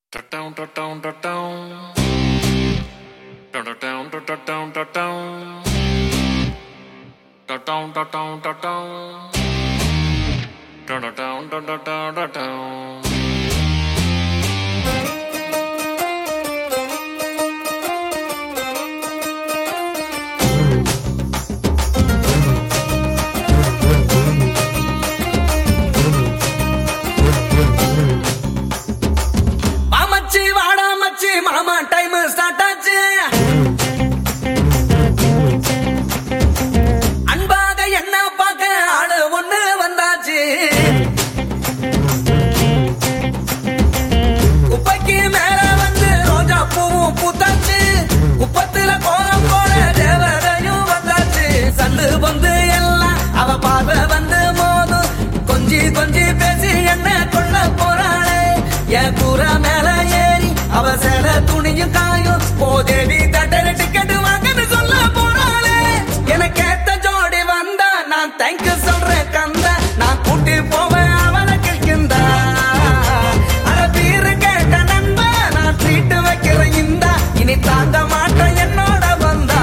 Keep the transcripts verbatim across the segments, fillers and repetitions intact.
Down, down, down, down, down. Down, down, down, down, down, down, down. Down, down, down, down, down, down. Down, down, down, down, down, down, down. மாமா time start ஆச்சு. அன்பாக என்ன பார்க்க ஆளு ஒண்ணு வந்தாச்சு. குப்பைக்கு மேல வந்து ரோஜா பூவும் பூத்தாச்சு. குப்பத்துல கோலம் போல தேவதையும் வந்தாச்சு. சந்து வந்து எல்லாம் அவ பார்வை வந்து மோதும். கொஞ்சி கொஞ்சி பேசி என்ன கொள்ள போறாளே. என் கூற மேல ஏறி அவ சேல துணியும் காயும். போதேவி தட்டர டிக்கெட் வாங்கன்னு சொல்ல போறாளே. எனக்கு ஏத்த ஜோடி வந்தா நான் தேங்க்யூ சொல்றேன் கந்தா. நான் கூட்டி போவேன் அவளை கிழக்கிந்தா. அட பீரு கேட்ட நண்பா நான் ட்ரீட் வைக்கிறேன் இந்தா. இனி தாங்க மாட்டேன் என்னோட வந்தா.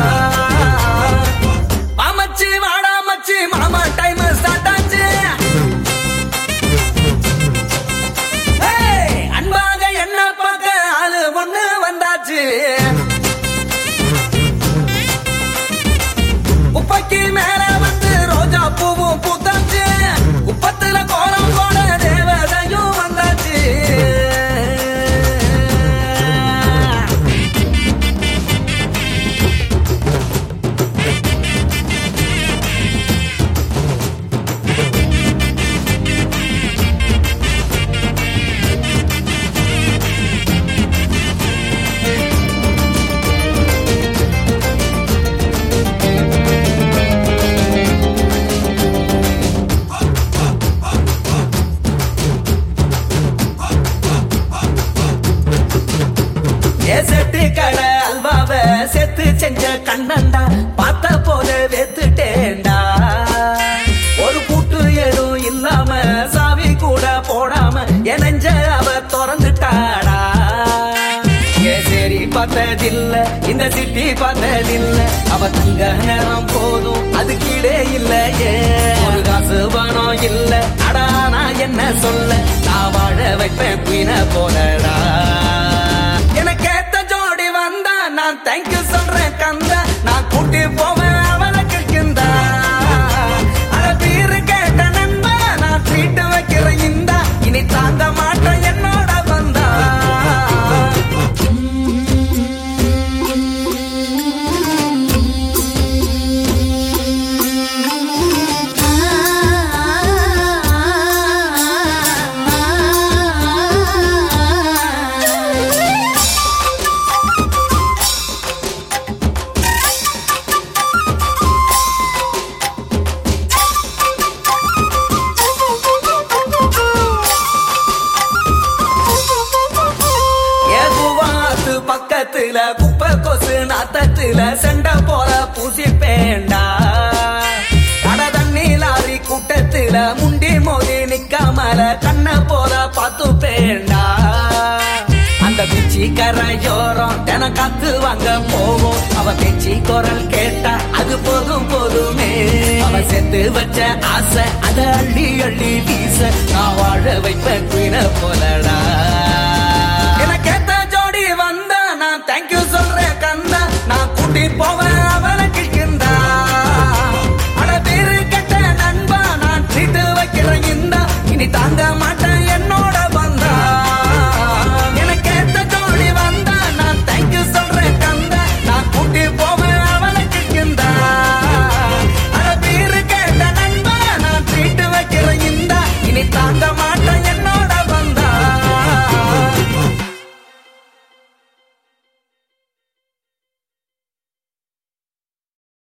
மாமச்சி வாடா மச்சி மாமா டைம் ஸ்டார்ட் ஆச்சு. அன்பாக என்ன பார்க்க ஆளு ஒண்ணு வந்தாச்சு. உப்பைக்கு மேல வந்து ரோஜா பூவும் பூத்தாச்சு. உப்பத்துல கோலம் போட தேவதையும் வந்தாச்சு. செட்டு கடை அல்வாவ செத்து செஞ்ச கண்ணண்டா. பார்த்த போத வெத்துட்டேண்டா. ஒரு கூட்டு எதுவும் இல்லாம சாவி கூட போடாம எனஞ்ச அவ திறந்துட்டாடா. சரி பார்த்ததில்ல இந்த சிட்டி பார்த்ததில்ல. அவ தங்க நேரம் போதும் அது கீழே இல்லையே. ஒரு காசு பணம் இல்ல அடா நான் என்ன சொல்ல. நான் வாழ வைப்பேன் குயின போலடா. எனக்கு ஏத்த ஜோடி வந்தா நான் தேங்க்யூ சொல்றேன் கந்தா. நான் கூட்டி போவேன் அவளை கிழக்கிந்தா. அட பீரு கேட்ட நண்பா நான் ட்ரீட் வைக்கிறேன் இந்தா. இனி தாங்க மாட்டேன் என்னோட வந்தா. பக்கத்துல குப்பை கொசு நாத்தத்துல செண்ட போல பூசி பேண்டா. அட தண்ணி லாரி கூட்டத்துல முண்டி மோதி நிக்காமல கண்ண போல பார்த்து பேண்டா. அந்த பிச்சி கரையோரம் தின காத்து வாங்க போவோம். அவ பேச்சு குரல் கேட்டா அது போதும் போதுமே. அவ செத்து வச்ச ஆசை அத அள்ளி அள்ளி வீச நான் வாழ வைப்ப குயின போலடா. எனக்கு ஏத்த ஜோடி வந்தா நான் தேங்க்யூ சொல்றேன் கந்தா. நான் கூட்டி போவேன்